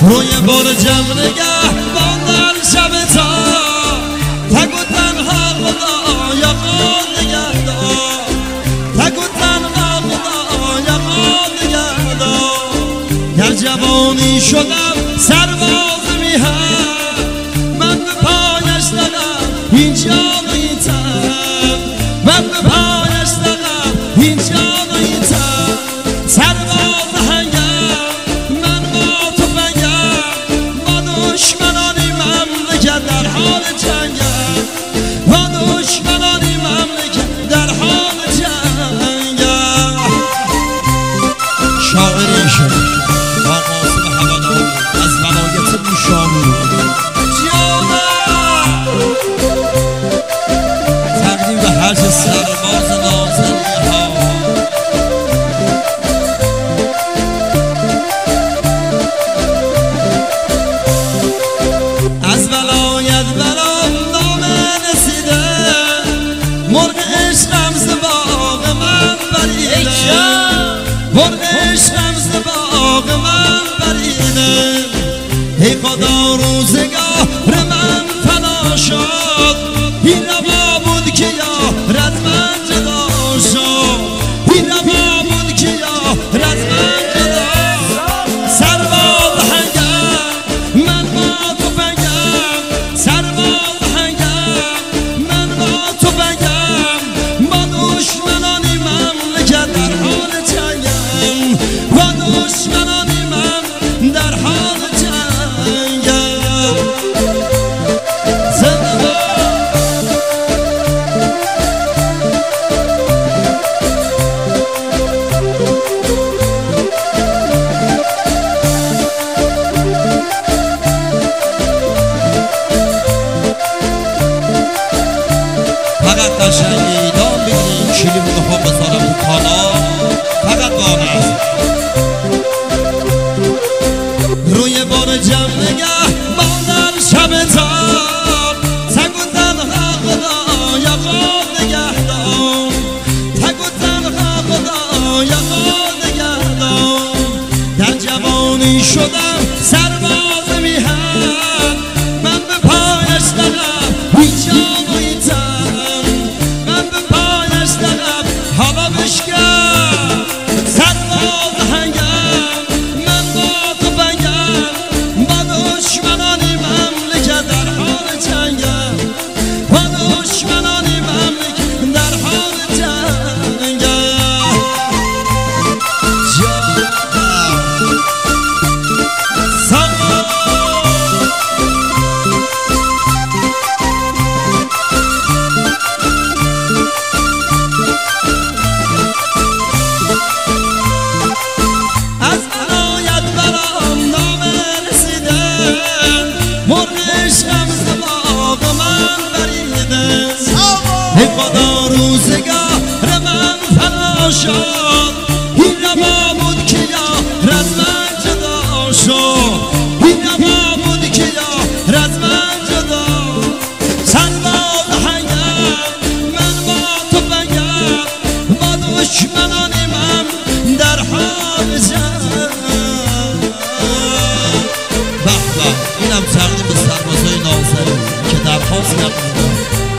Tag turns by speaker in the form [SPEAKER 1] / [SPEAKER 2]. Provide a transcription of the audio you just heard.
[SPEAKER 1] روی برجم نگه باندن شب تا تک و تنها خدا یا خود نگه دار تک و تنها خدا یا خود نگه دار در جوانی شدم سرباز میهم من به پایش دارم اینجا نیتم من به پایش دارم اینجا نیتم سرباز هنگم من با تو بگم با دشمنانی مملکت در حال جنگم با دشمنانی مملکت در حال جنگم شاعری شد با قاسم هوادار از ولایت موشامون تقدیم به هر سرباز نازنی ها از ولایت برام نامه رسیده مرغ عشقم ز باغ من بریده مرغ عشقم ز باغ من بریده ای خدا روزگار من فنا شد این روا بود که یارت من جدا شد این روا بود که یارت من جدا سرباز هنگم من با تو بگم سرباز هنگم من با تو بگم با دشمنانی مملکت در حال جنگم با دشمنانی من در حال جنگم فقط قشنگی دام بگیریم کلیم رو بخوام بذارم تو کانال فقط با هم روی برجم نگه باندن شب تار تک و تنها خدا یا خود نگه دار تک و تنها خدا یا خود نگه دار در جوانی شدم سرباز میهم من به پایش دارم اینجا نیتم من به پایش دارم حالا بشکن سرباز هنگم من با تو بگم با دشمنانی مملکت در حال جنگم با دشمنانی مملکت در حال جنگم از ولایت برام نامه رسیده مرغ عشقم ز باغ من بریده ای خدا روزگار من فنا شد این روا بود که یارت من جدا شد این روا بود که یارت من جدا سرباز هنگم من با تو بگم با دشمنانی من در حال جنگ به به اینم تقدیم به سربازای نازنین که درخواست کردن